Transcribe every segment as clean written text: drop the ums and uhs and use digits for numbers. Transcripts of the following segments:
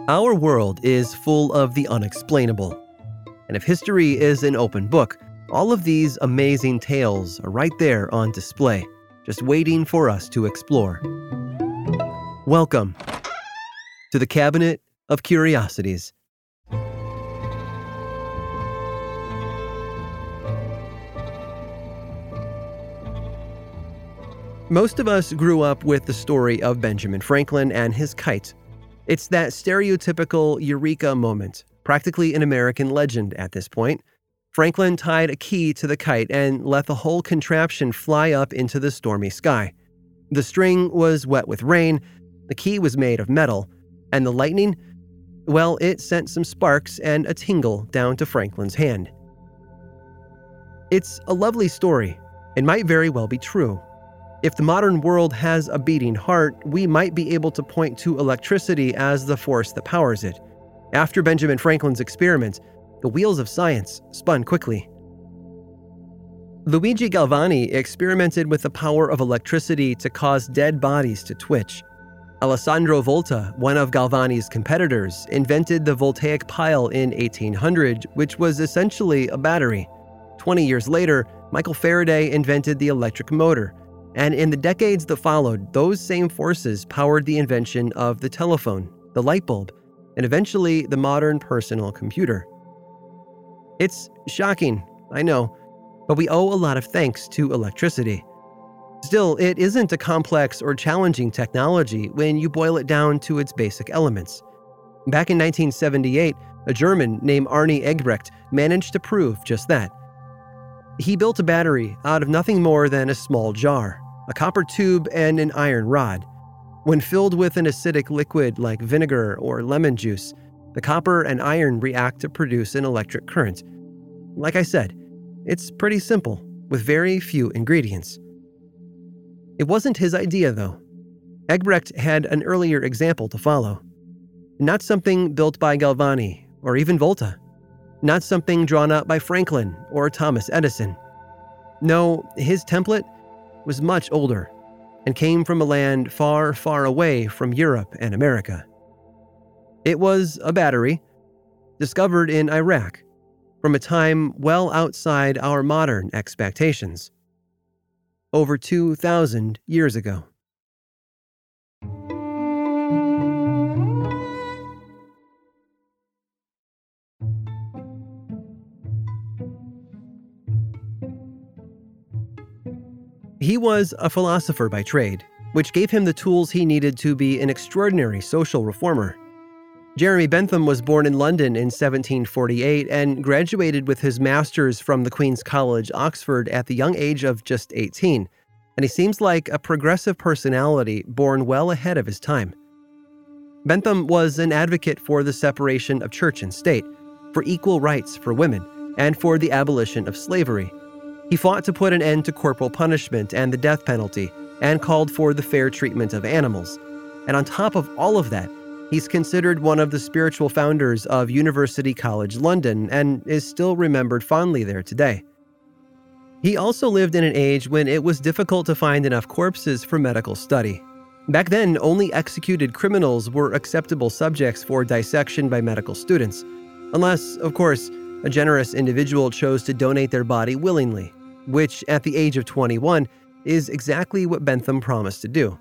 Our world is full of the unexplainable. And if history is an open book, all of these amazing tales are right there on display, just waiting for us to explore. Welcome to the Cabinet of Curiosities. Most of us grew up with the story of Benjamin Franklin and his kite. It's that stereotypical eureka moment, practically an American legend at this point. Franklin tied a key to the kite and let the whole contraption fly up into the stormy sky. The string was wet with rain, the key was made of metal, and the lightning, well, it sent some sparks and a tingle down to Franklin's hand. It's a lovely story. It might very well be true. If the modern world has a beating heart, we might be able to point to electricity as the force that powers it. After Benjamin Franklin's experiment, the wheels of science spun quickly. Luigi Galvani experimented with the power of electricity to cause dead bodies to twitch. Alessandro Volta, one of Galvani's competitors, invented the voltaic pile in 1800, which was essentially a battery. 20 years later, Michael Faraday invented the electric motor. And in the decades that followed, those same forces powered the invention of the telephone, the light bulb, and eventually the modern personal computer. It's shocking, I know, but we owe a lot of thanks to electricity. Still, it isn't a complex or challenging technology when you boil it down to its basic elements. Back in 1978, a German named Arne Eggebrecht managed to prove just that. He built a battery out of nothing more than a small jar, a copper tube, and an iron rod. When filled with an acidic liquid like vinegar or lemon juice, the copper and iron react to produce an electric current. Like I said, it's pretty simple, with very few ingredients. It wasn't his idea, though. Eggebrecht had an earlier example to follow. Not something built by Galvani or even Volta. Not something drawn up by Franklin or Thomas Edison. No, his template was much older and came from a land far, far away from Europe and America. It was a battery discovered in Iraq from a time well outside our modern expectations. Over 2,000 years ago. He was a philosopher by trade, which gave him the tools he needed to be an extraordinary social reformer. Jeremy Bentham was born in London in 1748 and graduated with his master's from the Queen's College, Oxford, at the young age of just 18, and he seems like a progressive personality born well ahead of his time. Bentham was an advocate for the separation of church and state, for equal rights for women, and for the abolition of slavery. He fought to put an end to corporal punishment and the death penalty, and called for the fair treatment of animals. And on top of all of that, he's considered one of the spiritual founders of University College London and is still remembered fondly there today. He also lived in an age when it was difficult to find enough corpses for medical study. Back then, only executed criminals were acceptable subjects for dissection by medical students, unless, of course, a generous individual chose to donate their body willingly, which at the age of 21 is exactly what Bentham promised to do.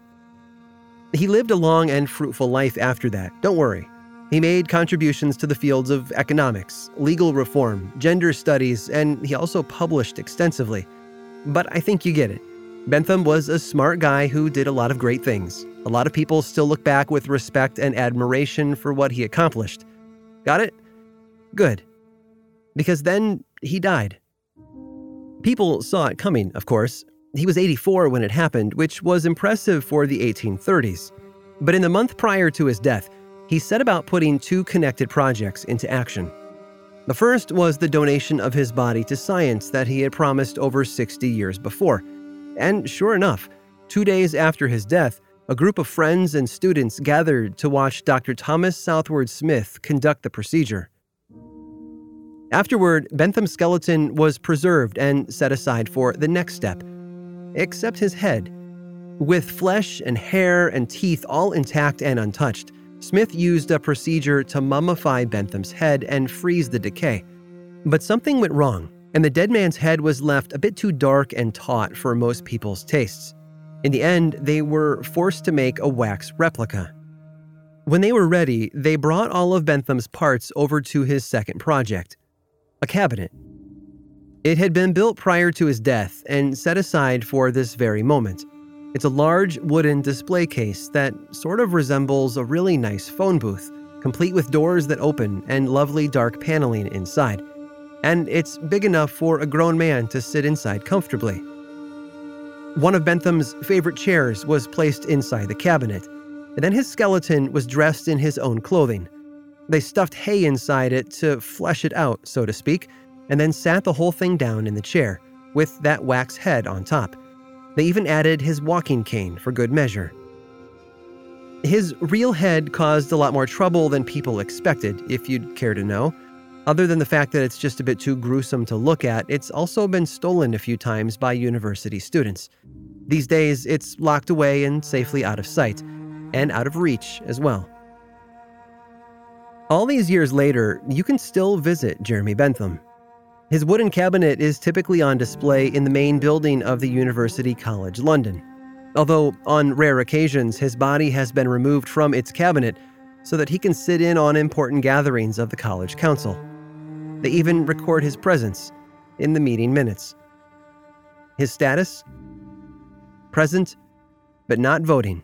He lived a long and fruitful life after that, don't worry. He made contributions to the fields of economics, legal reform, gender studies, and he also published extensively. But I think you get it. Bentham was a smart guy who did a lot of great things. A lot of people still look back with respect and admiration for what he accomplished. Got it? Good. Because then he died. People saw it coming, of course. He was 84 when it happened, which was impressive for the 1830s. But in the month prior to his death, he set about putting two connected projects into action. The first was the donation of his body to science that he had promised over 60 years before. And sure enough, 2 days after his death, a group of friends and students gathered to watch Dr. Thomas Southward Smith conduct the procedure. Afterward, Bentham's skeleton was preserved and set aside for the next step, except his head. With flesh and hair and teeth all intact and untouched, Smith used a procedure to mummify Bentham's head and freeze the decay. But something went wrong, and the dead man's head was left a bit too dark and taut for most people's tastes. In the end, they were forced to make a wax replica. When they were ready, they brought all of Bentham's parts over to his second project, a cabinet. It had been built prior to his death and set aside for this very moment. It's a large wooden display case that sort of resembles a really nice phone booth, complete with doors that open and lovely dark paneling inside. And it's big enough for a grown man to sit inside comfortably. One of Bentham's favorite chairs was placed inside the cabinet, and then his skeleton was dressed in his own clothing. They stuffed hay inside it to flesh it out, so to speak, and then sat the whole thing down in the chair, with that wax head on top. They even added his walking cane for good measure. His real head caused a lot more trouble than people expected, if you'd care to know. Other than the fact that it's just a bit too gruesome to look at, it's also been stolen a few times by university students. These days, it's locked away and safely out of sight, and out of reach as well. All these years later, you can still visit Jeremy Bentham. His wooden cabinet is typically on display in the main building of the University College London, although on rare occasions his body has been removed from its cabinet so that he can sit in on important gatherings of the college council. They even record his presence in the meeting minutes. His status? Present, but not voting.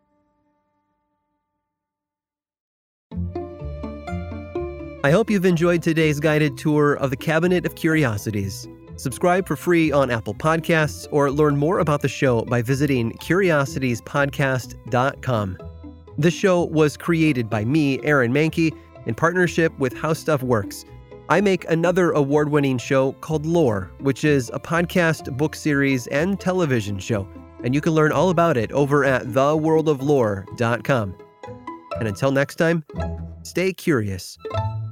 I hope you've enjoyed today's guided tour of the Cabinet of Curiosities. Subscribe for free on Apple Podcasts or learn more about the show by visiting curiositiespodcast.com. This show was created by me, Aaron Mahnke, in partnership with How Stuff Works. I make another award-winning show called Lore, which is a podcast, book series, and television show, and you can learn all about it over at theworldoflore.com. And until next time, stay curious.